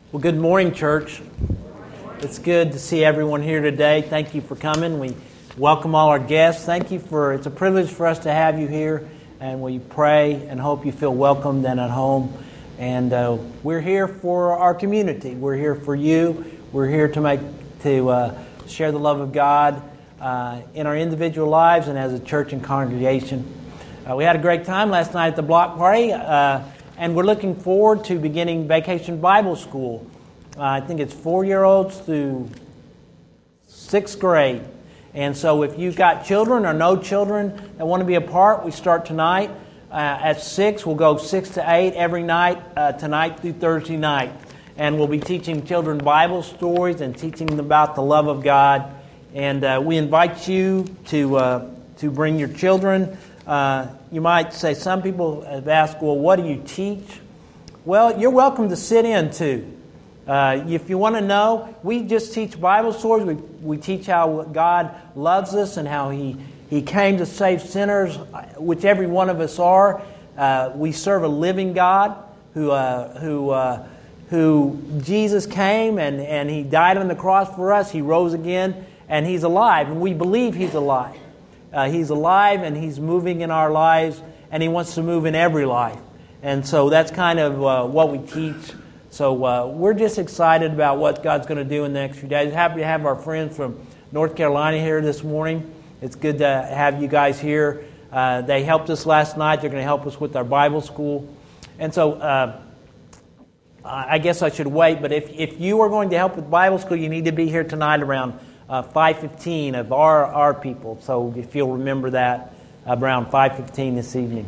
Well, good morning, church. It's good to see everyone here today. Thank you for coming. We welcome all our guests. It's a privilege for us to have you here, and we pray and hope you feel welcomed and at home. And we're here for our community. We're here for you. We're here to share the love of God in our individual lives and as a church and congregation. We had a great time last night at the block party. And we're looking forward to beginning Vacation Bible School. I think it's 4-year-olds through 6th grade. And so if you've got children or no children that want to be a part, we start tonight at 6. We'll go 6 to 8 every night, tonight through Thursday night. And we'll be teaching children Bible stories and teaching them about the love of God. And we invite you to bring your children. You might say, some people have asked, well, what do you teach? Well, you're welcome to sit in too. If you want to know, we just teach Bible stories. We teach how God loves us and how He came to save sinners, which every one of us are. We serve a living God who Jesus came and He died on the cross for us. He rose again and He's alive, and we believe He's alive. He's alive and He's moving in our lives, and He wants to move in every life. And so that's kind of what we teach. So we're just excited about what God's going to do in the next few days. Happy to have our friends from North Carolina here this morning. It's good to have you guys here. They helped us last night. They're going to help us with our Bible school. And so I guess I should wait, but if you are going to help with Bible school, you need to be here tonight around 5:15 of our people. So if you'll remember that, around 5:15 this evening.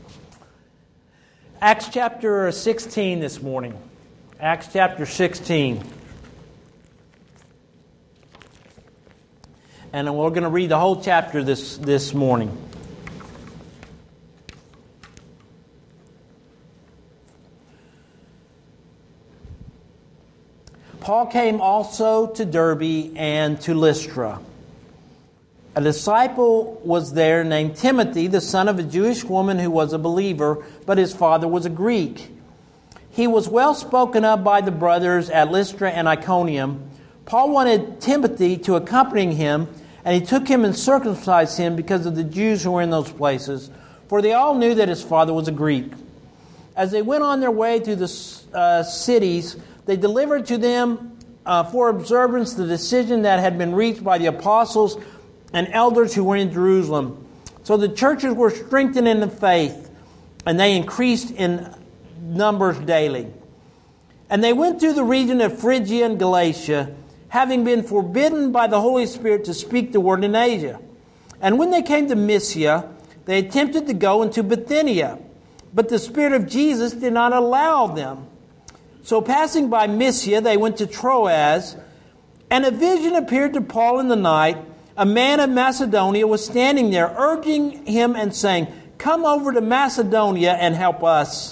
Acts chapter 16 this morning. Acts chapter 16. And we're going to read the whole chapter this morning. Paul came also to Derbe and to Lystra. A disciple was there named Timothy, the son of a Jewish woman who was a believer, but his father was a Greek. He was well spoken of by the brothers at Lystra and Iconium. Paul wanted Timothy to accompany him, and he took him and circumcised him because of the Jews who were in those places, for they all knew that his father was a Greek. As they went on their way through the cities, they delivered to them for observance the decision that had been reached by the apostles and elders who were in Jerusalem. So the churches were strengthened in the faith, and they increased in numbers daily. And they went through the region of Phrygia and Galatia, having been forbidden by the Holy Spirit to speak the word in Asia. And when they came to Mysia, they attempted to go into Bithynia, but the Spirit of Jesus did not allow them. So passing by Mysia, they went to Troas, and a vision appeared to Paul in the night. A man of Macedonia was standing there, urging him and saying, "Come over to Macedonia and help us."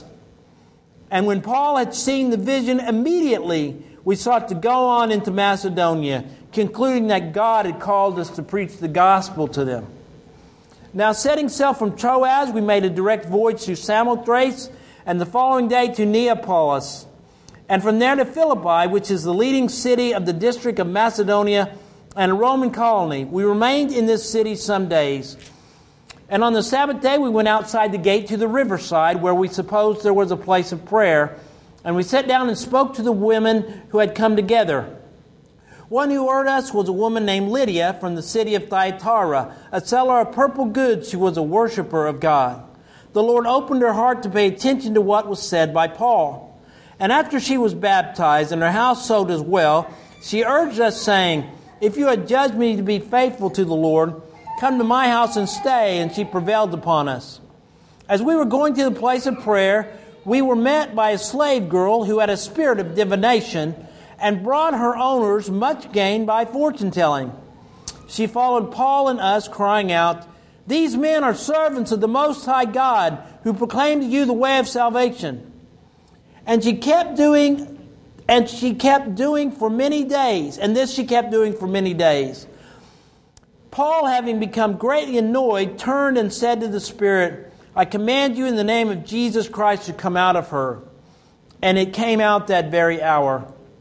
And when Paul had seen the vision, immediately we sought to go on into Macedonia, concluding that God had called us to preach the gospel to them. Now setting sail from Troas, we made a direct voyage to Samothrace, and the following day to Neapolis, and from there to Philippi, which is the leading city of the district of Macedonia and a Roman colony. We remained in this city some days. And on the Sabbath day, we went outside the gate to the riverside, where we supposed there was a place of prayer. And we sat down and spoke to the women who had come together. One who heard us was a woman named Lydia from the city of Thyatira, a seller of purple goods who was a worshiper of God. The Lord opened her heart to pay attention to what was said by Paul. And after she was baptized and her household as well, she urged us, saying, "If you had judged me to be faithful to the Lord, come to my house and stay." And she prevailed upon us. As we were going to the place of prayer, we were met by a slave girl who had a spirit of divination and brought her owners much gain by fortune-telling. She followed Paul and us, crying out, "These men are servants of the Most High God, who proclaim to you the way of salvation." And she kept doing for many days. And this she kept doing for many days. Paul, having become greatly annoyed, turned and said to the Spirit, "I command you in the name of Jesus Christ to come out of her." And it came out that very hour.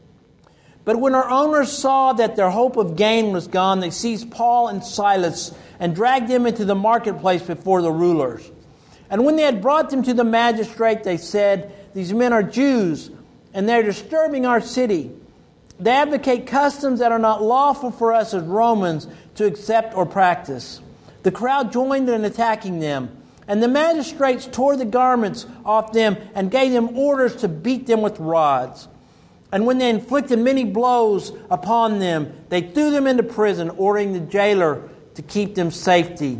But when our owners saw that their hope of gain was gone, they seized Paul and Silas and dragged them into the marketplace before the rulers. And when they had brought them to the magistrate, they said, "These men are Jews, and they are disturbing our city. They advocate customs that are not lawful for us as Romans to accept or practice." The crowd joined in attacking them, and the magistrates tore the garments off them and gave them orders to beat them with rods. And when they inflicted many blows upon them, they threw them into prison, ordering the jailer to keep them safely.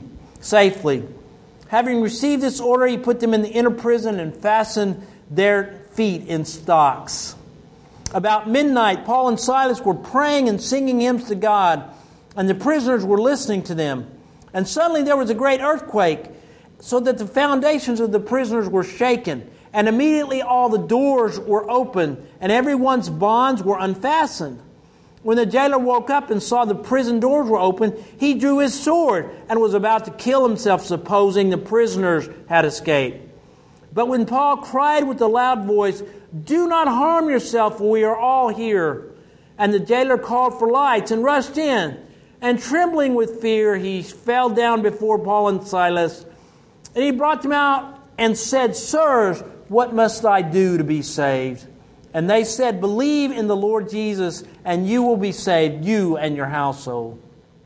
Having received this order, he put them in the inner prison and fastened their feet in stocks. About midnight, Paul and Silas were praying and singing hymns to God, and the prisoners were listening to them. And suddenly there was a great earthquake, so that the foundations of the prisoners were shaken. And immediately all the doors were opened, and everyone's bonds were unfastened. When the jailer woke up and saw the prison doors were open, he drew his sword and was about to kill himself, supposing the prisoners had escaped. But when Paul cried with a loud voice, "Do not harm yourself, for we are all here," and the jailer called for lights and rushed in, and trembling with fear, he fell down before Paul and Silas. And he brought them out and said, "Sirs, what must I do to be saved?" And they said, "Believe in the Lord Jesus, and you will be saved, you and your household."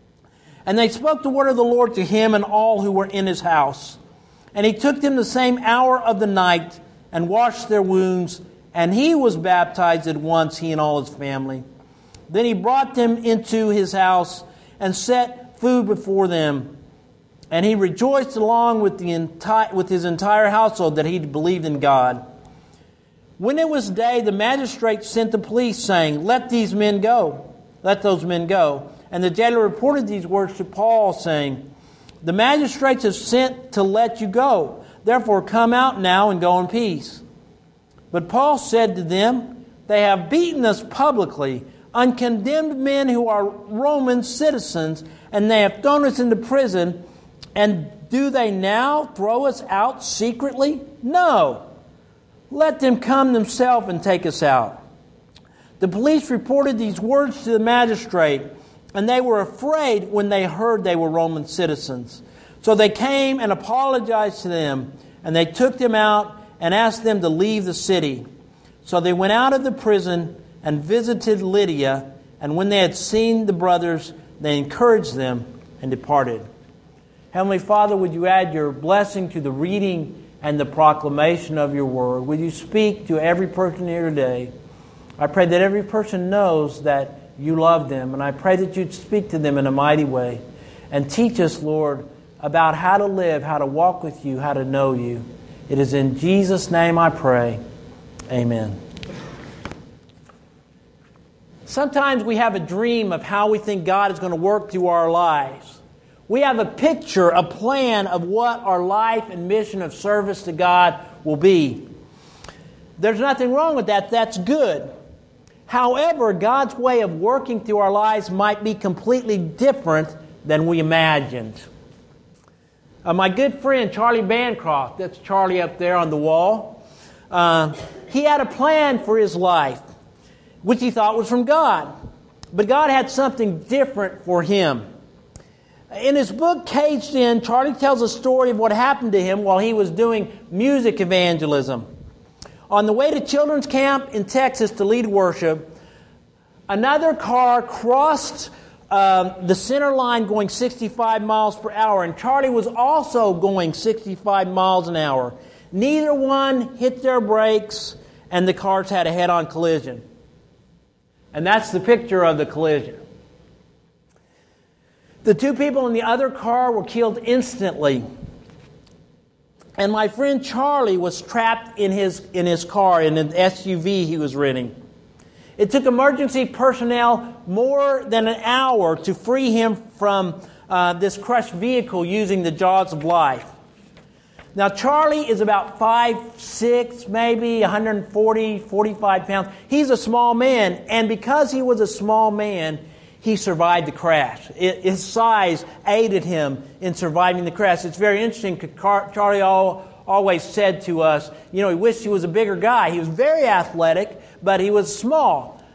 And they spoke the word of the Lord to him and all who were in his house. And he took them the same hour of the night and washed their wounds, and he was baptized at once, he and all his family. Then he brought them into his house and set food before them. And he rejoiced along with his entire household that he believed in God. When it was day, the magistrate sent the police, saying, "Let these men go. Let those men go." And the jailer reported these words to Paul, saying, "The magistrates have sent to let you go. Therefore come out now and go in peace." But Paul said to them, "They have beaten us publicly, uncondemned men who are Roman citizens, and they have thrown us into prison. And do they now throw us out secretly? No. Let them come themselves and take us out." The police reported these words to the magistrate, and they were afraid when they heard they were Roman citizens. So they came and apologized to them, and they took them out and asked them to leave the city. So they went out of the prison and visited Lydia, and when they had seen the brothers, they encouraged them and departed. Heavenly Father, would you add your blessing to the reading and the proclamation of your word? Would you speak to every person here today? I pray that every person knows that you love them, and I pray that you'd speak to them in a mighty way and teach us, Lord, about how to live, how to walk with you, how to know you. It is in Jesus' name I pray. Amen. Sometimes we have a dream of how we think God is going to work through our lives. We have a picture, a plan of what our life and mission of service to God will be. There's nothing wrong with that. That's good. However, God's way of working through our lives might be completely different than we imagined. My good friend Charlie Bancroft, that's Charlie up there on the wall, he had a plan for his life, which he thought was from God. But God had something different for him. In his book, Caged In, Charlie tells a story of what happened to him while he was doing music evangelism. On the way to children's camp in Texas to lead worship, another car crossed the center line going 65 miles per hour, and Charlie was also going 65 miles an hour. Neither one hit their brakes, and the cars had a head-on collision. And that's the picture of the collision. The two people in the other car were killed instantly. And my friend Charlie was trapped in his car, in an SUV he was renting. It took emergency personnel more than an hour to free him from this crushed vehicle using the jaws of life. Now, Charlie is about 5'6", maybe 140, 45 pounds. He's a small man, and because he was a small man, he survived the crash. His size aided him in surviving the crash. It's very interesting because Charlie always said to us, he wished he was a bigger guy. He was very athletic, but he was small.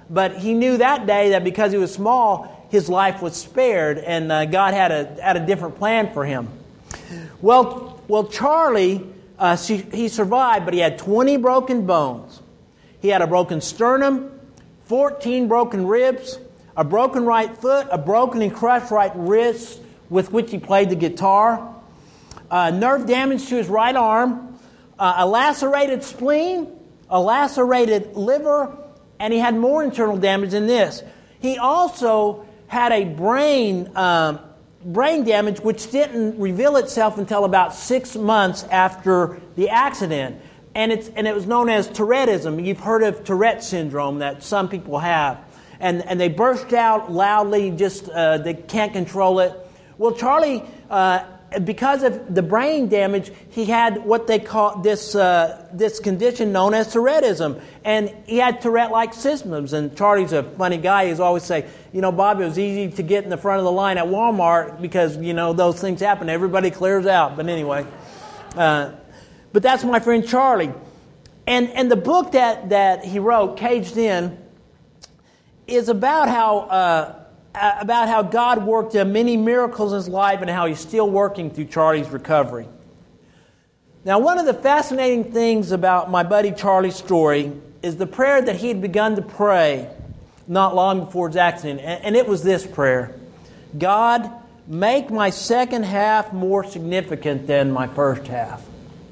But he knew that day that because he was small, his life was spared, and God had a different plan for him. Well, Charlie, he survived, but he had 20 broken bones. He had a broken sternum, 14 broken ribs, a broken right foot, a broken and crushed right wrist with which he played the guitar, nerve damage to his right arm, a lacerated spleen, a lacerated liver, and he had more internal damage than this. He also had a brain damage which didn't reveal itself until about 6 months after the accident. And it was known as Touretteism. You've heard of Tourette syndrome that some people have. And they burst out loudly, just they can't control it. Well, Charlie, because of the brain damage, he had what they call this condition known as Touretteism. And he had Tourette-like symptoms. And Charlie's a funny guy. He's always say, Bob, it was easy to get in the front of the line at Walmart because, those things happen. Everybody clears out. But anyway, but that's my friend Charlie. And the book that he wrote, Caged In, is about how God worked many miracles in his life and how he's still working through Charlie's recovery. Now, one of the fascinating things about my buddy Charlie's story is the prayer that he had begun to pray not long before his accident. And it was this prayer: God, make my second half more significant than my first half.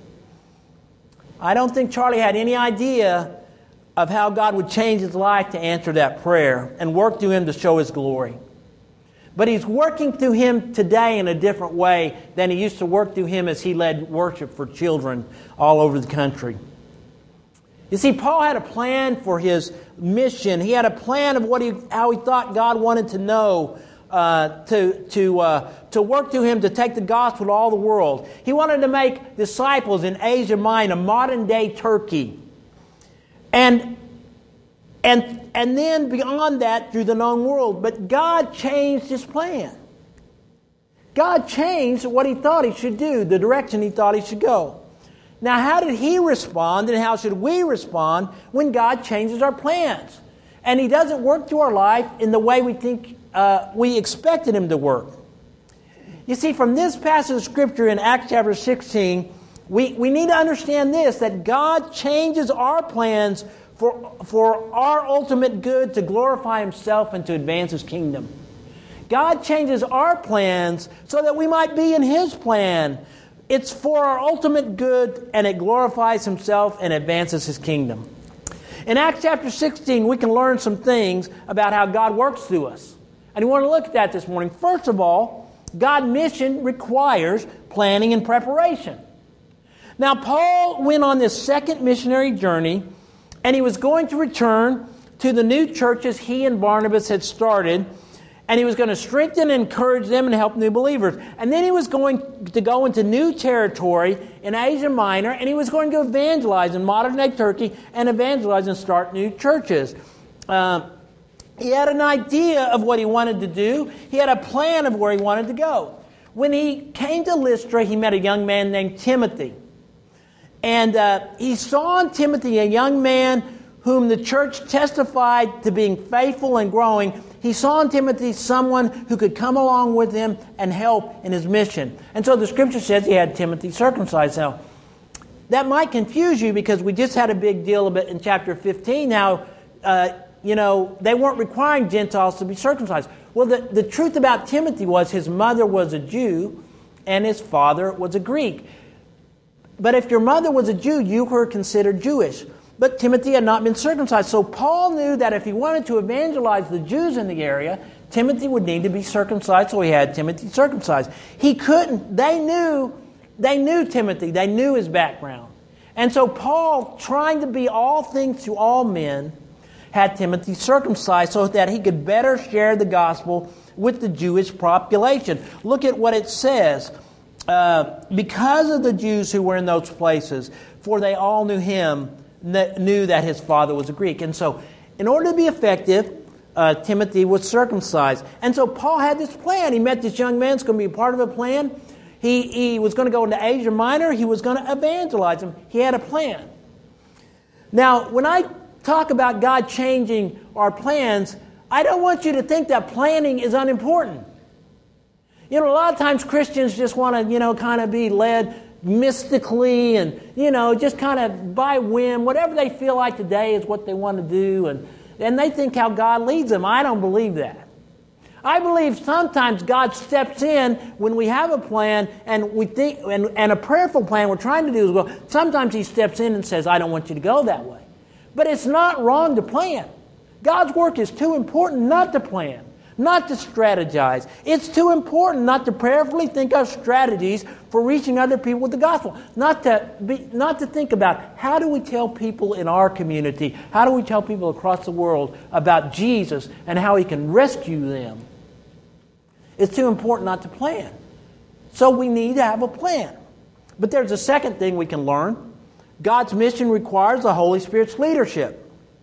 I don't think Charlie had any idea of how God would change his life to answer that prayer and work through him to show his glory. But he's working through him today in a different way than he used to work through him as he led worship for children all over the country. You see, Paul had a plan for his mission. He had a plan of how he thought God wanted to know to work through him to take the gospel to all the world. He wanted to make disciples in Asia Minor, modern-day Turkey. And then beyond that, through the known world. But God changed his plan. God changed what he thought he should do, the direction he thought he should go. Now, how did he respond and how should we respond when God changes our plans? And he doesn't work through our life in the way we think we expected him to work. You see, from this passage of Scripture in Acts chapter 16, we need to understand this, that God changes our plans for our ultimate good, to glorify himself and to advance his kingdom. God changes our plans so that we might be in his plan. It's for our ultimate good, and it glorifies himself and advances his kingdom. In Acts chapter 16, we can learn some things about how God works through us. And we want to look at that this morning. First of all, God's mission requires planning and preparation. Now, Paul went on this second missionary journey, and he was going to return to the new churches he and Barnabas had started, and he was going to strengthen and encourage them and help new believers. And then he was going to go into new territory in Asia Minor, and he was going to evangelize in modern-day Turkey and evangelize and start new churches. He had an idea of what he wanted to do. He had a plan of where he wanted to go. When he came to Lystra, he met a young man named Timothy. And he saw in Timothy a young man whom the church testified to being faithful and growing. He saw in Timothy someone who could come along with him and help in his mission. And so the Scripture says he had Timothy circumcised. Now, that might confuse you because we just had a big deal of it in chapter 15. Now, they weren't requiring Gentiles to be circumcised. Well, the truth about Timothy was his mother was a Jew and his father was a Greek. But if your mother was a Jew, you were considered Jewish. But Timothy had not been circumcised. So Paul knew that if he wanted to evangelize the Jews in the area, Timothy would need to be circumcised, so he had Timothy circumcised. He couldn't. They knew Timothy. They knew his background. And so Paul, trying to be all things to all men, had Timothy circumcised so that he could better share the gospel with the Jewish population. Look at what it says. Because of the Jews who were in those places, for they all knew him, knew that his father was a Greek. And so, in order to be effective, Timothy was circumcised. And so Paul had this plan. He met this young man. It's going to be a part of a plan. He was going to go into Asia Minor. He was going to evangelize him. He had a plan. Now, when I talk about God changing our plans, I don't want you to think that planning is unimportant. A lot of times Christians just want to, kind of be led mystically and, just kind of by whim. Whatever they feel like today is what they want to do. And they think how God leads them. I don't believe that. I believe sometimes God steps in when we have a plan and we think, and a prayerful plan we're trying to do as well. Sometimes He steps in and says, I don't want you to go that way. But it's not wrong to plan. God's work is too important not to plan, not to strategize. It's too important not to prayerfully think of strategies for reaching other people with the gospel. Not to think about how do we tell people in our community, how do we tell people across the world about Jesus and how He can rescue them. It's too important not to plan. So we need to have a plan. But there's a second thing we can learn. God's mission requires the Holy Spirit's leadership.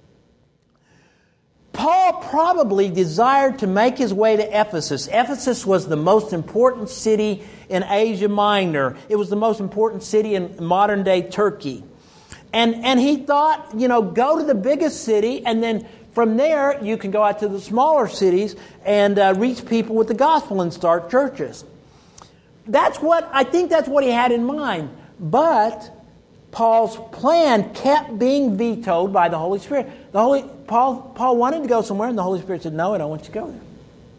Paul probably desired to make his way to Ephesus. Ephesus was the most important city in Asia Minor. It was the most important city in modern-day Turkey. And he thought, go to the biggest city, and then from there you can go out to the smaller cities and reach people with the gospel and start churches. I think that's what he had in mind. But Paul's plan kept being vetoed by the Holy Spirit. Paul wanted to go somewhere, and the Holy Spirit said, no, I don't want you to go there.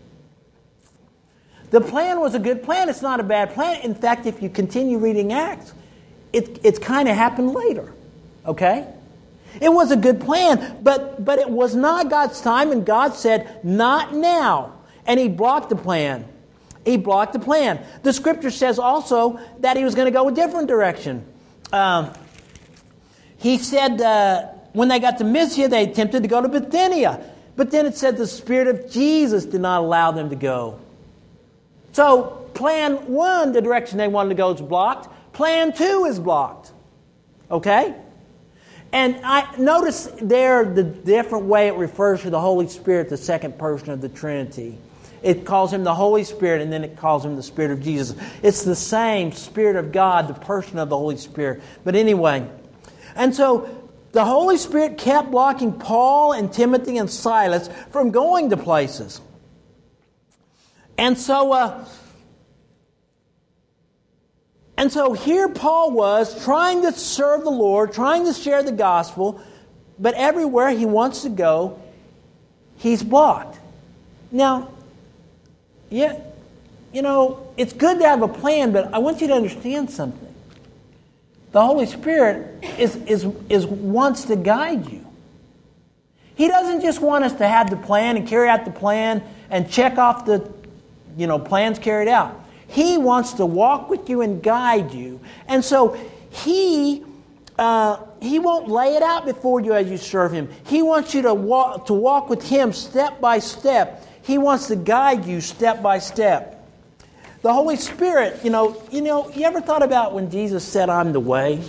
The plan was a good plan. It's not a bad plan. In fact, if you continue reading Acts, it's kind of happened later. Okay? It was a good plan, but it was not God's time, and God said, not now. And He blocked the plan. He blocked the plan. The Scripture says also that He was going to go a different direction. He said when they got to Mysia, they attempted to go to Bithynia. But then it said the Spirit of Jesus did not allow them to go. So plan 1, the direction they wanted to go, is blocked. Plan 2 is blocked. Okay? And I notice there the different way it refers to the Holy Spirit, the second person of the Trinity. It calls Him the Holy Spirit, and then it calls Him the Spirit of Jesus. It's the same Spirit of God, the person of the Holy Spirit. But anyway, and so the Holy Spirit kept blocking Paul and Timothy and Silas from going to places. And so here Paul was trying to serve the Lord, trying to share the gospel, but everywhere he wants to go, he's blocked. Now, it's good to have a plan, but I want you to understand something. The Holy Spirit is wants to guide you. He doesn't just want us to have the plan and carry out the plan and check off the plans carried out. He wants to walk with you and guide you. And so He won't lay it out before you as you serve Him. He wants you to walk with Him step by step. He wants to guide you step by step. The Holy Spirit, you ever thought about when Jesus said, I'm the way?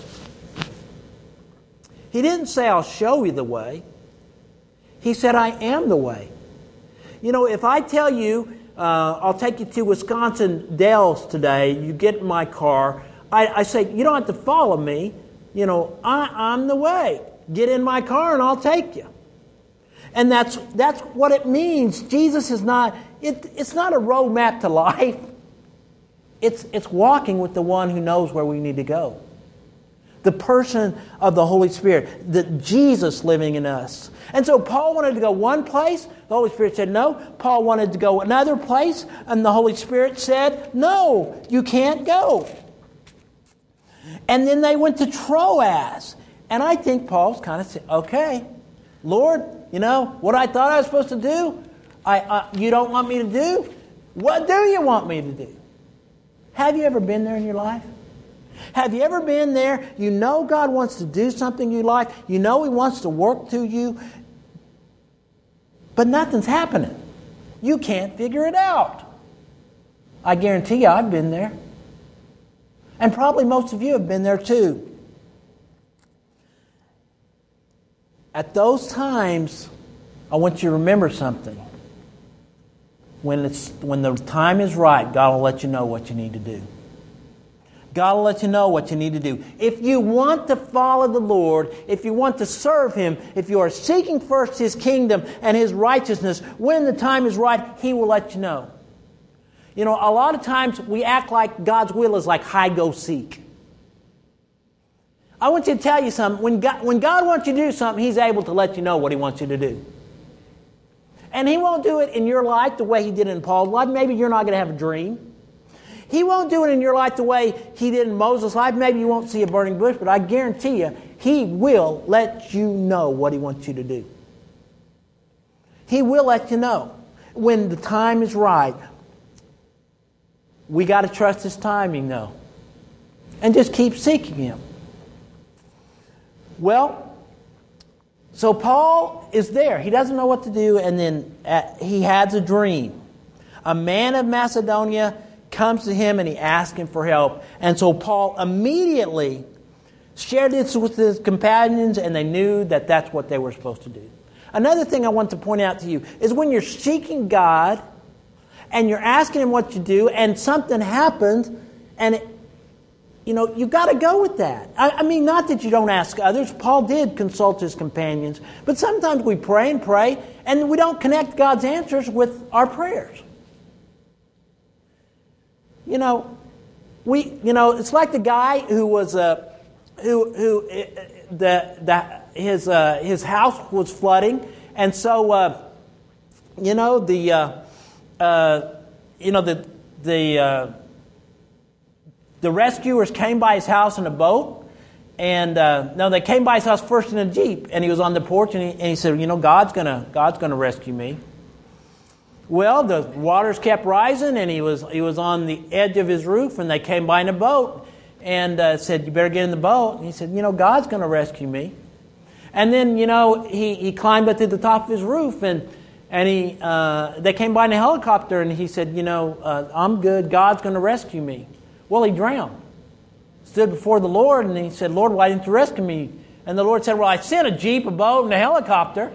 He didn't say, I'll show you the way. He said, I am the way. If I tell you, I'll take you to Wisconsin Dells today, you get in my car, I say, you don't have to follow me. I'm the way. Get in my car and I'll take you. And that's what it means. Jesus is not, it's not a roadmap to life. It's walking with the one who knows where we need to go. The person of the Holy Spirit, the Jesus living in us. And so Paul wanted to go one place. The Holy Spirit said no. Paul wanted to go another place. And the Holy Spirit said, no, you can't go. And then they went to Troas. And I think Paul's kind of saying, okay, Lord, what I thought I was supposed to do, you don't want me to do? What do you want me to do? Have you ever been there in your life? Have you ever been there? You know God wants to do something you like. You know He wants to work through you. But nothing's happening. You can't figure it out. I guarantee you I've been there. And probably most of you have been there too. At those times, I want you to remember something. When the time is right, God will let you know what you need to do. God will let you know what you need to do. If you want to follow the Lord, if you want to serve Him, if you are seeking first His kingdom and His righteousness, when the time is right, He will let you know. You know, a lot of times we act like God's will is like hide-go-seek. I want you to tell you something. When God wants you to do something, He's able to let you know what He wants you to do. And He won't do it in your life the way He did in Paul's life. Maybe you're not going to have a dream. He won't do it in your life the way He did in Moses' life. Maybe you won't see a burning bush, but I guarantee you, He will let you know what He wants you to do. He will let you know when the time is right. We got to trust His timing, though. And just keep seeking Him. Well, so Paul is there. He doesn't know what to do, and then he has a dream. A man of Macedonia comes to him and he asks him for help. And so Paul immediately shared this with his companions, and they knew that that's what they were supposed to do. Another thing I want to point out to you is when you're seeking God and you're asking Him what to do and something happens and you got to go with that. I mean, not that you don't ask others. Paul did consult his companions. But sometimes we pray and we don't connect God's answers with our prayers. It's like the guy who was his house was flooding, and so the rescuers came by his house in a boat, and they came by his house first in a jeep, and he was on the porch, and he said, God's gonna rescue me. Well, the waters kept rising, and he was on the edge of his roof, and they came by in a boat, and said, "You better get in the boat." And he said, "God's gonna rescue me." And then he climbed up to the top of his roof, and they came by in a helicopter, and he said, "I'm good. God's gonna rescue me." Well, he drowned. Stood before the Lord, and he said, "Lord, why didn't you rescue me?" And the Lord said, "Well, I sent a jeep, a boat, and a helicopter."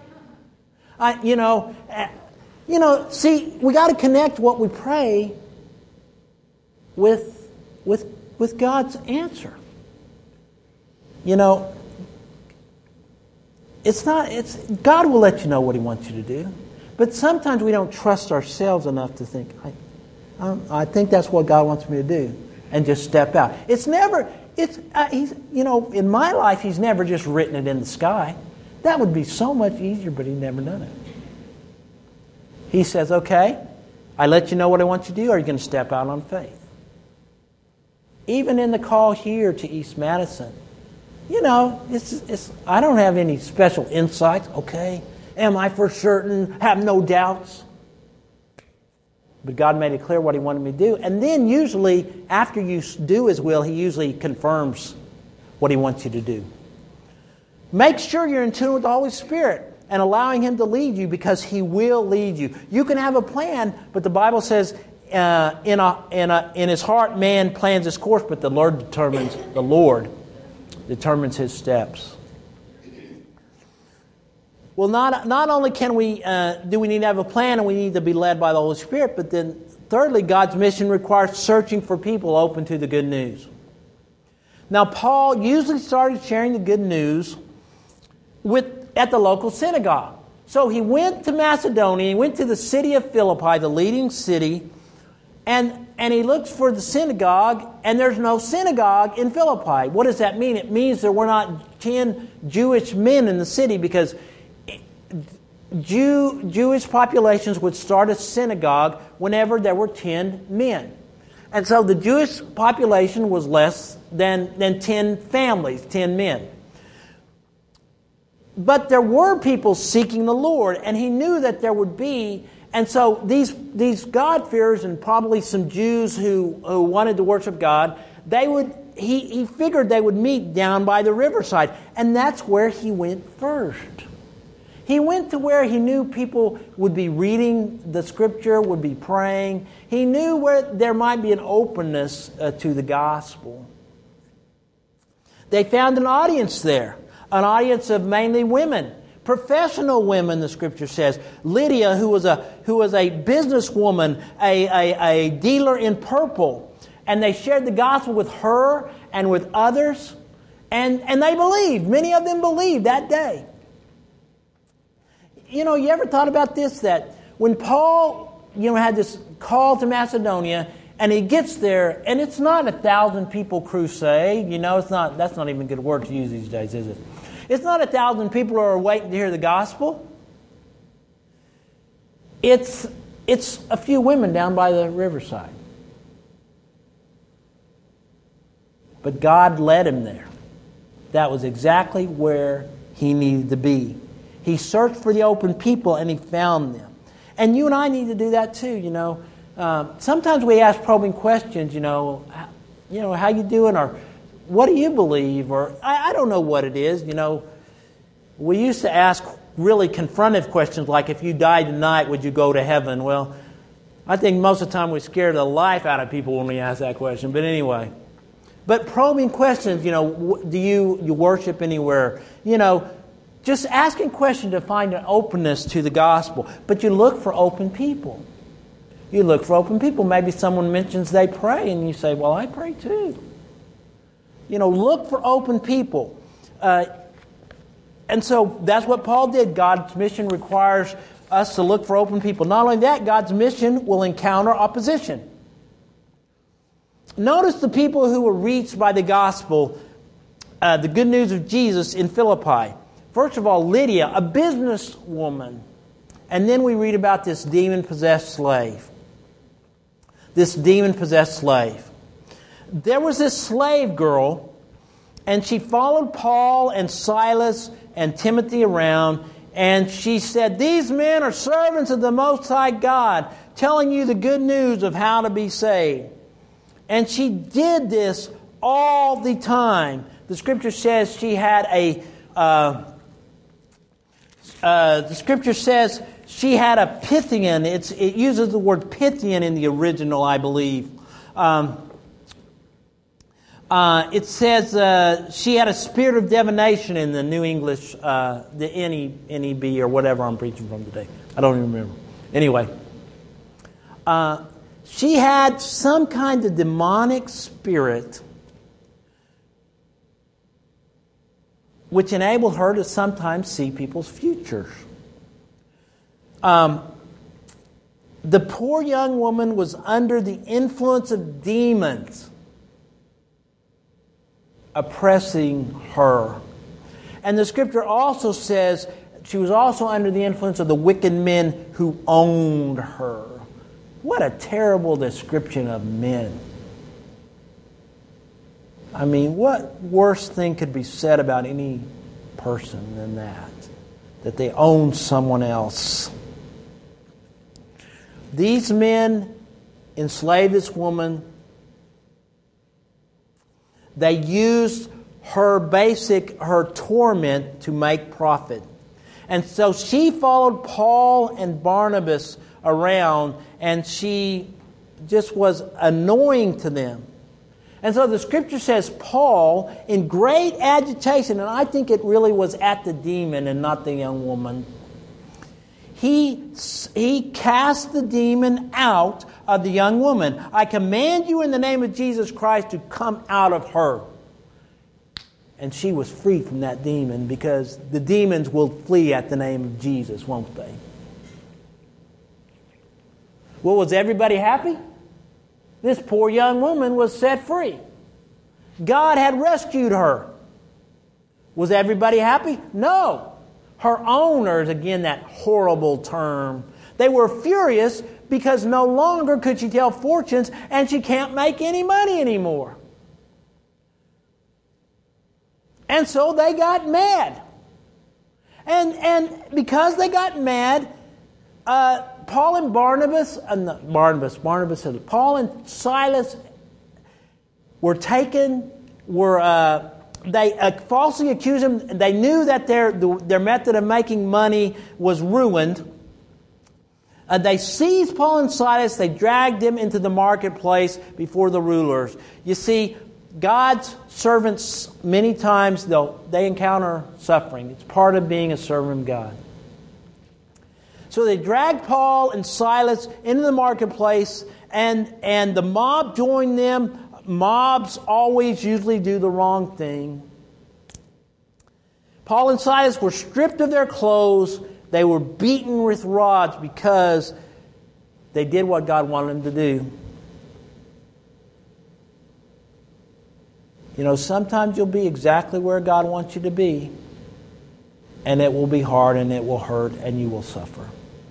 See, we got to connect what we pray with God's answer. God will let you know what He wants you to do, but sometimes we don't trust ourselves enough to think, I think that's what God wants me to do, and just step out. In my life, He's never just written it in the sky. That would be so much easier, but He's never done it. He says, "Okay, I let you know what I want you to do. Are you going to step out on faith?" Even in the call here to East Madison, I don't have any special insights. Okay, am I for certain? Have no doubts. But God made it clear what He wanted me to do. And then usually, after you do His will, He usually confirms what He wants you to do. Make sure you're in tune with the Holy Spirit and allowing Him to lead you, because He will lead you. You can have a plan, but the Bible says in his heart man plans his course, but the Lord determines his steps. Well, not only do we need to have a plan and we need to be led by the Holy Spirit, but then thirdly, God's mission requires searching for people open to the good news. Now, Paul usually started sharing the good news at the local synagogue. So he went to Macedonia, he went to the city of Philippi, the leading city, and he looks for the synagogue, and there's no synagogue in Philippi. What does that mean? It means there were not 10 Jewish men in the city, because Jewish populations would start a synagogue whenever there were 10 men. And so the Jewish population was less than 10 families, 10 men. But there were people seeking the Lord, and he knew that there would be. And so these God-fearers and probably some Jews who wanted to worship God, he figured they would meet down by the riverside. And that's where he went first. He went to where he knew people would be reading the Scripture, would be praying. He knew where there might be an openness to the gospel. They found an audience there. An audience of mainly women, professional women, the Scripture says. Lydia, who was a businesswoman, a dealer in purple, and they shared the gospel with her and with others, and they believed. Many of them believed that day. You ever thought about this, that when Paul, had this call to Macedonia, and he gets there, and it's not 1,000 people crusade. That's not even a good word to use these days, is it? It's not 1,000 people who are waiting to hear the gospel. It's a few women down by the riverside. But God led him there. That was exactly where he needed to be. He searched for the open people and he found them. And you and I need to do that too, Sometimes we ask probing questions, how you doing, or what do you believe, or I don't know what it is, We used to ask really confrontive questions like, if you died tonight, would you go to heaven? Well, I think most of the time we scare the life out of people when we ask that question. But anyway. But probing questions, do you worship anywhere? Just asking questions to find an openness to the gospel. But you look for open people. You look for open people. Maybe someone mentions they pray, and you say, well, I pray too. Look for open people. And so that's what Paul did. God's mission requires us to look for open people. Not only that, God's mission will encounter opposition. Notice the people who were reached by the gospel, the good news of Jesus in Philippi. First of all, Lydia, a businesswoman. And then we read about this demon-possessed slave. This demon-possessed slave. There was this slave girl, and she followed Paul and Silas and Timothy around, and she said, these men are servants of the Most High God, telling you the good news of how to be saved. And she did this all the time. The Scripture says she had the Scripture says she had a Pythian. It uses the word Pythian in the original, I believe. It says she had a spirit of divination in the New English, the NEB or whatever I'm preaching from today. I don't even remember. Anyway. She had some kind of demonic spirit which enabled her to sometimes see people's futures. The poor young woman was under the influence of demons oppressing her. And the Scripture also says she was also under the influence of the wicked men who owned her. What a terrible description of men. I mean, what worse thing could be said about any person than that? That they own someone else. These men enslaved this woman. They used her torment to make profit. And so she followed Paul and Barnabas around, and she just was annoying to them. And so the Scripture says Paul, in great agitation, and I think it really was at the demon and not the young woman, he cast the demon out of the young woman. I command you in the name of Jesus Christ to come out of her. And she was free from that demon, because the demons will flee at the name of Jesus, won't they? Well, was everybody happy? This poor young woman was set free. God had rescued her. Was everybody happy? No. Her owners, again that horrible term, they were furious because no longer could she tell fortunes and she can't make any money anymore. And so they got mad. And because they got mad, Paul and Paul and Silas were taken, they falsely accused them. They knew that their method of making money was ruined. They seized Paul and Silas. They dragged them into the marketplace before the rulers. You see, God's servants, many times, they encounter suffering. It's part of being a servant of God. So they dragged Paul and Silas into the marketplace, and the mob joined them. Mobs always usually do the wrong thing. Paul and Silas were stripped of their clothes. They were beaten with rods because they did what God wanted them to do. You know, sometimes you'll be exactly where God wants you to be, and it will be hard, and it will hurt, and you will suffer.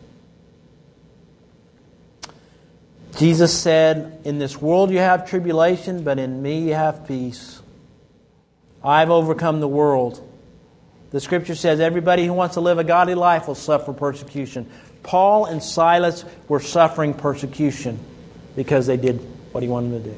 Jesus said, in this world you have tribulation, but in me you have peace. I've overcome the world. The Scripture says everybody who wants to live a godly life will suffer persecution. Paul and Silas were suffering persecution because they did what he wanted them to do.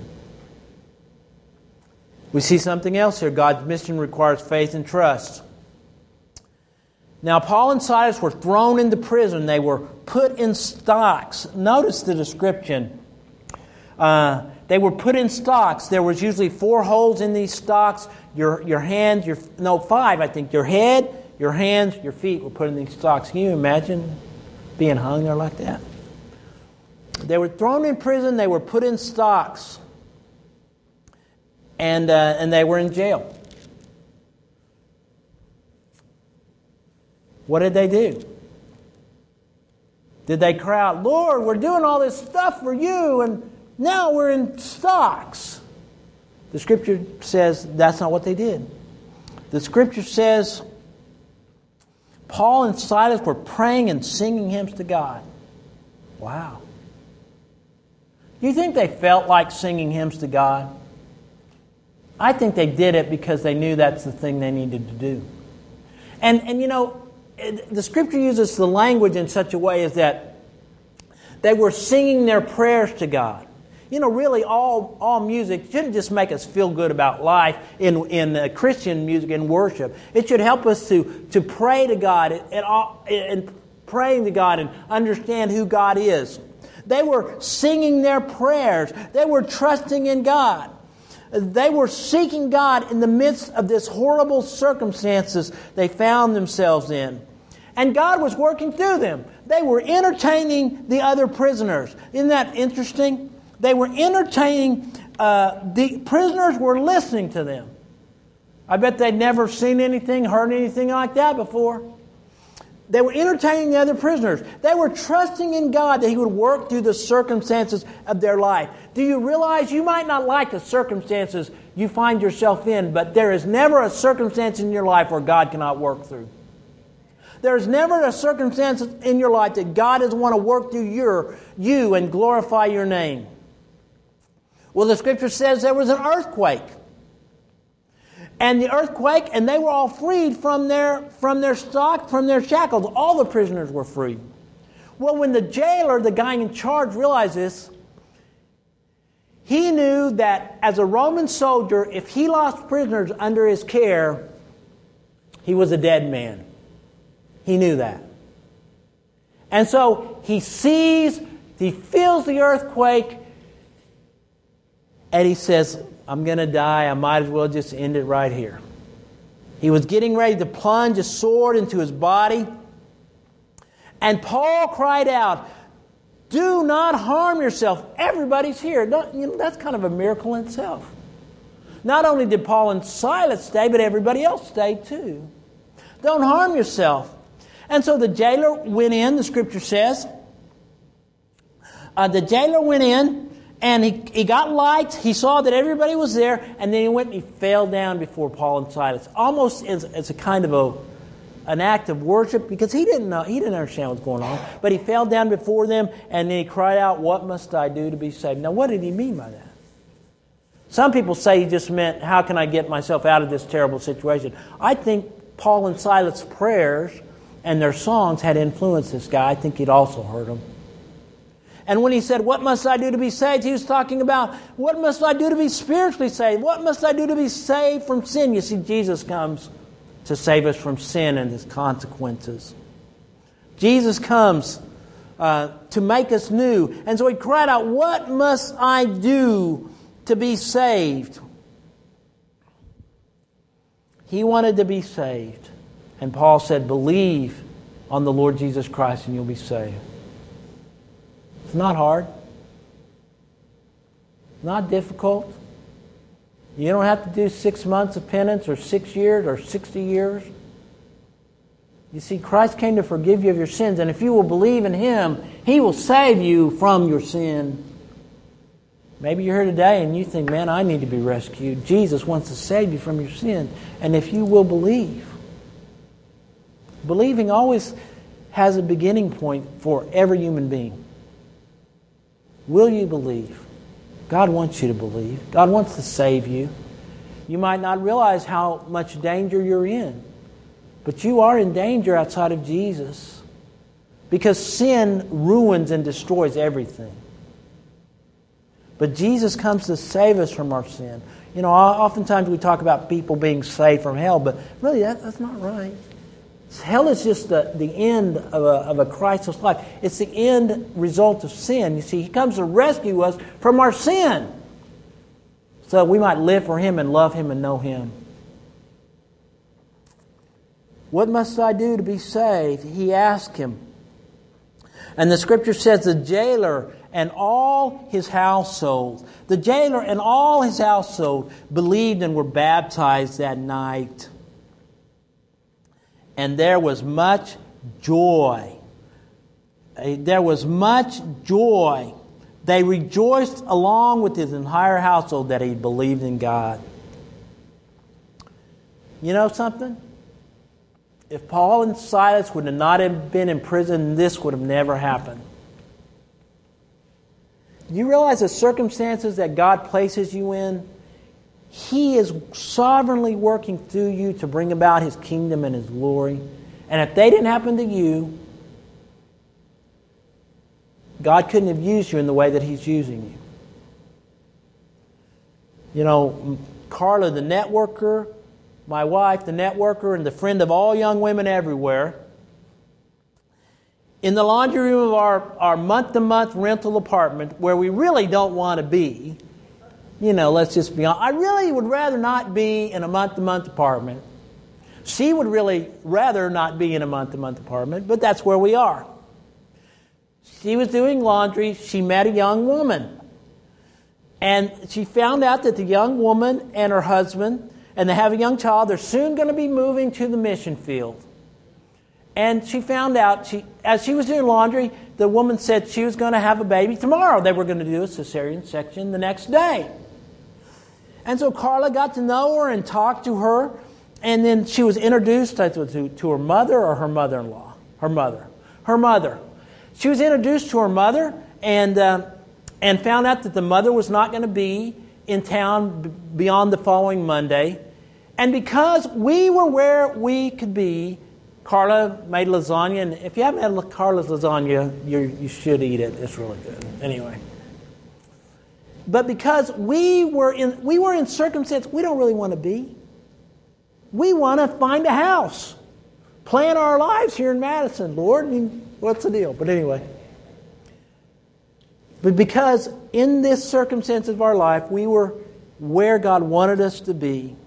We see something else here. God's mission requires faith and trust. Now, Paul and Silas were thrown into prison. They were put in stocks. Notice the description. They were put in stocks. There was usually 4 holes in these stocks. Your hands, 5, I think. Your head, your hands, your feet were put in these stocks. Can you imagine being hung there like that? They were thrown in prison. They were put in stocks. And they were in jail. What did they do? Did they cry out, Lord, we're doing all this stuff for you, and now we're in stocks? The Scripture says that's not what they did. The Scripture says Paul and Silas were praying and singing hymns to God. Wow. Do you think they felt like singing hymns to God? I think they did it because they knew that's the thing they needed to do. And you know, the Scripture uses the language in such a way as that they were singing their prayers to God. You know, really, all music shouldn't just make us feel good about life in Christian music and worship. It should help us to pray to God and praying to God and understand who God is. They were singing their prayers. They were trusting in God. They were seeking God in the midst of this horrible circumstances they found themselves in. And God was working through them. They were entertaining the other prisoners. Isn't that interesting? They were entertaining, the prisoners were listening to them. I bet they'd never seen anything, heard anything like that before. They were entertaining the other prisoners. They were trusting in God that He would work through the circumstances of their life. Do you realize you might not like the circumstances you find yourself in, but there is never a circumstance in your life where God cannot work through. There is never a circumstance in your life that God doesn't want to work through you and glorify your name. Well, the Scripture says there was an earthquake. And the earthquake, and they were all freed from their stock, from their shackles. All the prisoners were freed. Well, when the jailer, the guy in charge, realized this, he knew that as a Roman soldier, if he lost prisoners under his care, he was a dead man. He knew that. And so he feels the earthquake, and he says, I'm going to die. I might as well just end it right here. He was getting ready to plunge a sword into his body. And Paul cried out, do not harm yourself. Everybody's here. That's kind of a miracle in itself. Not only did Paul and Silas stay, but everybody else stayed too. Don't harm yourself. And so the jailer went in, the Scripture says. The jailer went in. And he got lights. He saw that everybody was there. And then he went and he fell down before Paul and Silas. Almost as a kind of an act of worship. Because he didn't know. He didn't understand what was going on. But he fell down before them. And then he cried out, what must I do to be saved? Now, what did he mean by that? Some people say he just meant, how can I get myself out of this terrible situation? I think Paul and Silas' prayers and their songs had influenced this guy. I think he'd also heard them. And when he said, what must I do to be saved? He was talking about, what must I do to be spiritually saved? What must I do to be saved from sin? You see, Jesus comes to save us from sin and its consequences. Jesus comes to make us new. And so he cried out, what must I do to be saved? He wanted to be saved. And Paul said, believe on the Lord Jesus Christ and you'll be saved. It's not hard. Not difficult. You don't have to do 6 months of penance or 6 years or 60 years. You see, Christ came to forgive you of your sins, and if you will believe in Him, He will save you from your sin. Maybe you're here today and you think, man, I need to be rescued. Jesus wants to save you from your sin. And if you will believe. Believing always has a beginning point for every human being. Will you believe? God wants you to believe. God wants to save you. You might not realize how much danger you're in. But you are in danger outside of Jesus. Because sin ruins and destroys everything. But Jesus comes to save us from our sin. You know, oftentimes we talk about people being saved from hell, but really that's not right. Hell is just the end of a Christless life. It's the end result of sin. You see, He comes to rescue us from our sin, so that we might live for Him and love Him and know Him. What must I do to be saved? He asked him. And the Scripture says the jailer and all his household, believed and were baptized that night. And there was much joy. There was much joy. They rejoiced along with his entire household that he believed in God. You know something? If Paul and Silas would not have been in prison, this would have never happened. You realize the circumstances that God places you in? He is sovereignly working through you to bring about His kingdom and His glory. And if they didn't happen to you, God couldn't have used you in the way that He's using you. You know, Carla, the networker, my wife, the networker, and the friend of all young women everywhere, in the laundry room of our month-to-month rental apartment, where we really don't want to be, you know, let's just be honest, I really would rather not be in a month-to-month apartment. She would really rather not be in a month-to-month apartment, but that's where we are. She was doing laundry. She met a young woman. And she found out that the young woman and her husband, and they have a young child, they're soon going to be moving to the mission field. And she found out, as she was doing laundry, the woman said she was going to have a baby tomorrow. They were going to do a cesarean section the next day. And so Carla got to know her and talked to her. And then she was introduced to her mother or her mother-in-law. Her mother. She was introduced to her mother and found out that the mother was not going to be in town beyond the following Monday. And because we were where we could be, Carla made lasagna. And if you haven't had Carla's lasagna, you should eat it. It's really good. Anyway. But because we were in circumstance we don't really want to be. We want to find a house. Plan our lives here in Madison. Lord, I mean, what's the deal? But anyway. But because in this circumstance of our life, we were where God wanted us to be,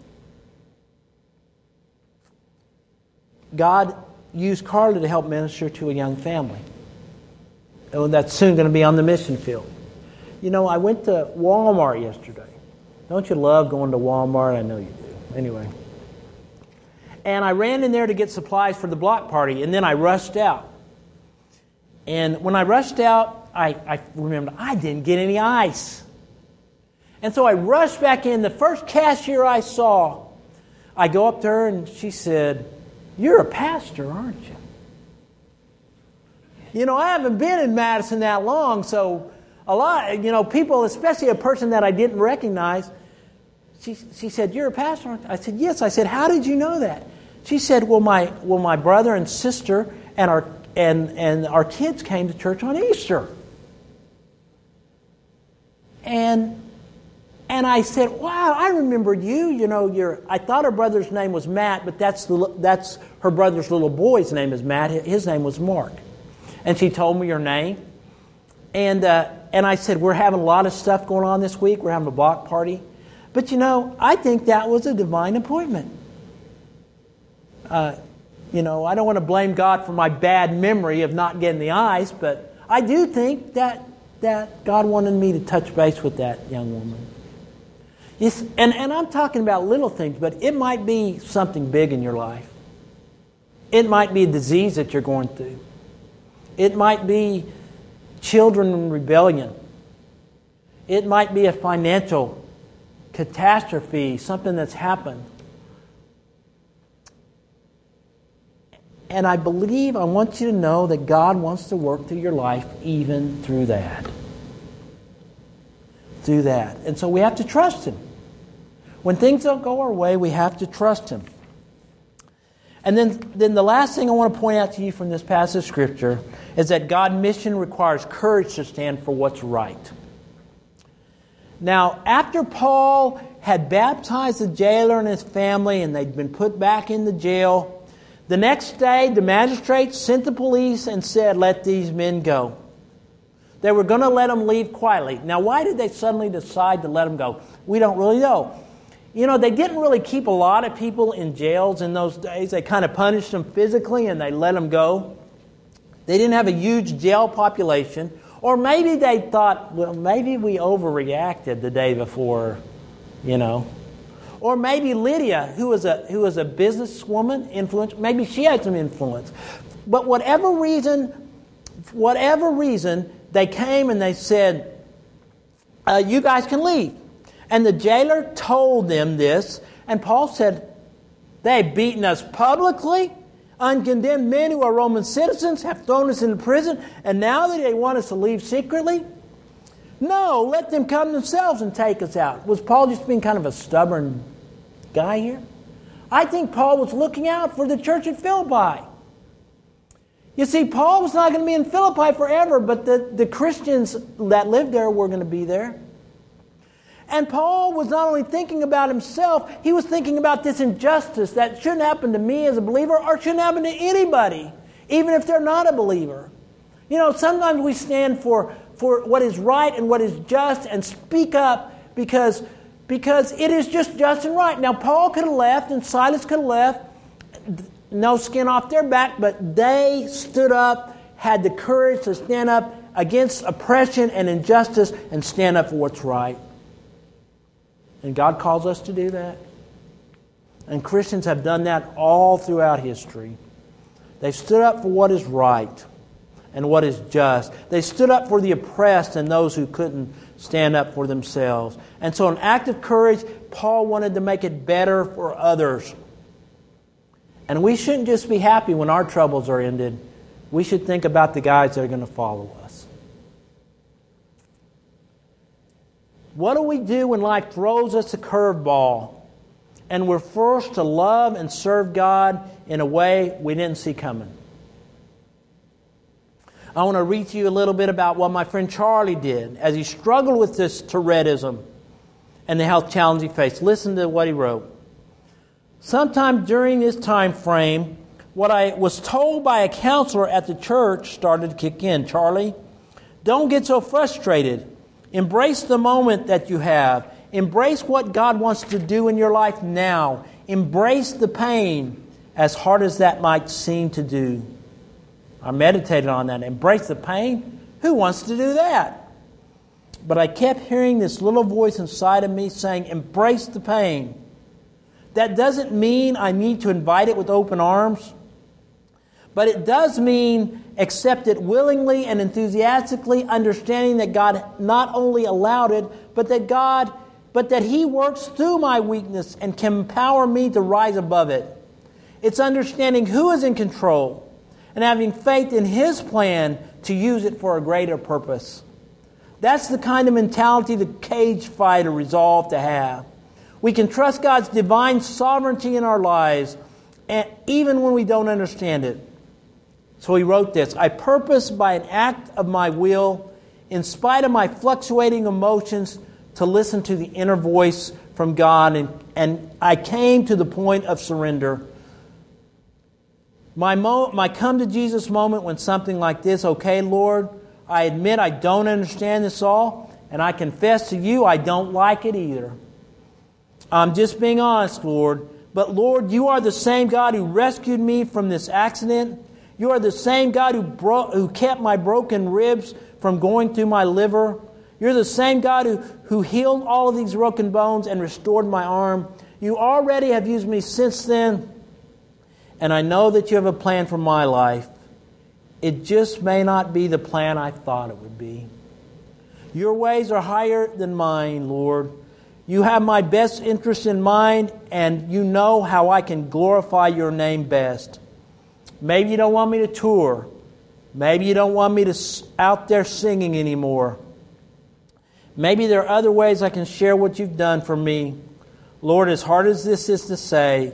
God used Carla to help minister to a young family. And that's soon going to be on the mission field. You know, I went to Walmart yesterday. Don't you love going to Walmart? I know you do. Anyway. And I ran in there to get supplies for the block party, and then I rushed out. And when I rushed out, I remembered I didn't get any ice. And so I rushed back in. The first cashier I saw, I go up to her and she said, "You're a pastor, aren't you?" You know, I haven't been in Madison that long, so a lot, you know, people, especially a person that I didn't recognize, she said, "You're a pastor, aren't you?" I said, "Yes." I said, "How did you know that?" She said, well, my brother and sister and our kids came to church on Easter." And I said, "Wow, I remember you. You know, I thought her brother's name was Matt, but that's her brother's little boy's name is Matt. His name was Mark." And she told me her name. And I said, "We're having a lot of stuff going on this week. We're having a block party." But you know, I think that was a divine appointment. You know, I don't want to blame God for my bad memory of not getting the ice, but I do think that that God wanted me to touch base with that young woman. And I'm talking about little things, but it might be something big in your life. It might be a disease that you're going through. It might be children in rebellion. It might be a financial catastrophe, something that's happened. And I want you to know that God wants to work through your life even through that. Through that. And so we have to trust Him. When things don't go our way, we have to trust Him. And then the last thing I want to point out to you from this passage of Scripture is that God's mission requires courage to stand for what's right. Now, after Paul had baptized the jailer and his family and they'd been put back in the jail, the next day the magistrates sent the police and said, "Let these men go." They were going to let them leave quietly. Now, why did they suddenly decide to let them go? We don't really know. You know, they didn't really keep a lot of people in jails in those days. They kind of punished them physically and they let them go. They didn't have a huge jail population. Or maybe they thought, well, maybe we overreacted the day before, you know. Or maybe Lydia, who was a businesswoman, influence, maybe she had some influence. But whatever reason, they came and they said, you guys can leave. And the jailer told them this, and Paul said, they've beaten us publicly. Uncondemned men who are Roman citizens have thrown us into prison, and now that they want us to leave secretly? No, let them come themselves and take us out. Was Paul just being kind of a stubborn guy here? I think Paul was looking out for the church at Philippi. You see, Paul was not going to be in Philippi forever, but the Christians that lived there were going to be there. And Paul was not only thinking about himself, he was thinking about this injustice that shouldn't happen to me as a believer or shouldn't happen to anybody, even if they're not a believer. You know, sometimes we stand for what is right and what is just and speak up because it is just and right. Now, Paul could have left and Silas could have left, no skin off their back, but they stood up, had the courage to stand up against oppression and injustice and stand up for what's right. And God calls us to do that. And Christians have done that all throughout history. They've stood up for what is right and what is just. They stood up for the oppressed and those who couldn't stand up for themselves. And so an act of courage, Paul wanted to make it better for others. And we shouldn't just be happy when our troubles are ended. We should think about the guys that are going to follow us. What do we do when life throws us a curveball and we're forced to love and serve God in a way we didn't see coming? I want to read to you a little bit about what my friend Charlie did as he struggled with this Touretteism and the health challenge he faced. Listen to what he wrote. Sometime during this time frame, what I was told by a counselor at the church started to kick in. Charlie, don't get so frustrated. Embrace the moment that you have. Embrace what God wants to do in your life now. Embrace the pain, as hard as that might seem to do. I meditated on that. Embrace the pain? Who wants to do that? But I kept hearing this little voice inside of me saying, embrace the pain. That doesn't mean I need to invite it with open arms. But it does mean accept it willingly and enthusiastically, understanding that God not only allowed it, but that He works through my weakness and can empower me to rise above it. It's understanding who is in control and having faith in His plan to use it for a greater purpose. That's the kind of mentality the cage fighter resolved to have. We can trust God's divine sovereignty in our lives, and even when we don't understand it. So he wrote this, I purpose by an act of my will, in spite of my fluctuating emotions, to listen to the inner voice from God, and I came to the point of surrender. My come to Jesus moment when something like this, okay, Lord, I admit I don't understand this all, and I confess to you I don't like it either. I'm just being honest, Lord. But Lord, you are the same God who rescued me from this accident. You are the same God who kept my broken ribs from going through my liver. You're the same God who healed all of these broken bones and restored my arm. You already have used me since then, and I know that you have a plan for my life. It just may not be the plan I thought it would be. Your ways are higher than mine, Lord. You have my best interest in mind, and you know how I can glorify your name best. Maybe you don't want me to tour. Maybe you don't want me to out there singing anymore. Maybe there are other ways I can share what you've done for me. Lord, as hard as this is to say,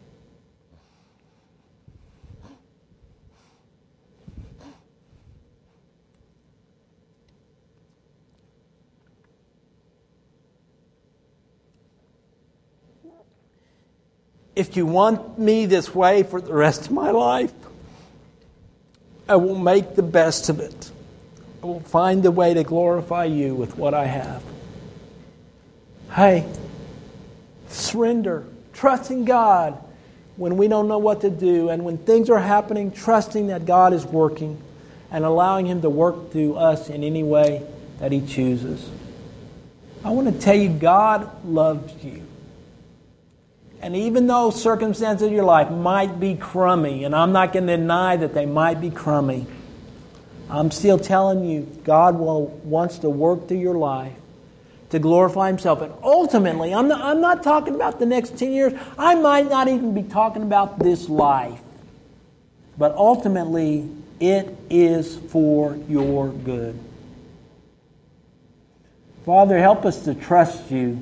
if you want me this way for the rest of my life, I will make the best of it. I will find a way to glorify you with what I have. Hey, surrender, trusting God when we don't know what to do, and when things are happening, trusting that God is working and allowing Him to work through us in any way that He chooses. I want to tell you, God loves you. And even though circumstances of your life might be crummy, and I'm not going to deny that they might be crummy, I'm still telling you, God wants to work through your life to glorify Himself. And ultimately, I'm not talking about the next 10 years. I might not even be talking about this life. But ultimately, it is for your good. Father, help us to trust you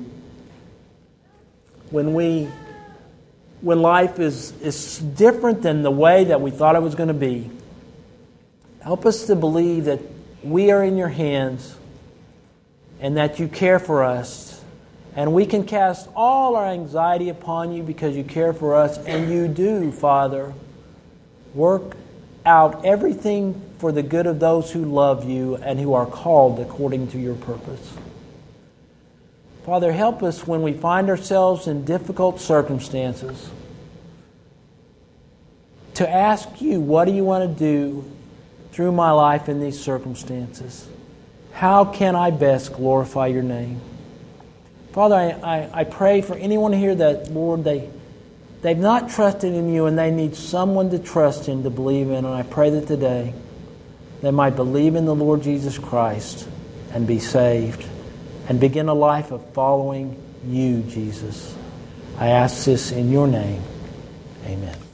when life is different than the way that we thought it was going to be. Help us to believe that we are in your hands and that you care for us. And we can cast all our anxiety upon you because you care for us. And you do, Father, work out everything for the good of those who love you and who are called according to your purpose. Father, help us when we find ourselves in difficult circumstances to ask you, what do you want to do through my life in these circumstances? How can I best glorify your name? Father, I pray for anyone here that, Lord, they've not trusted in you and they need someone to trust in, to believe in. And I pray that today they might believe in the Lord Jesus Christ and be saved and begin a life of following you, Jesus. I ask this in your name. Amen.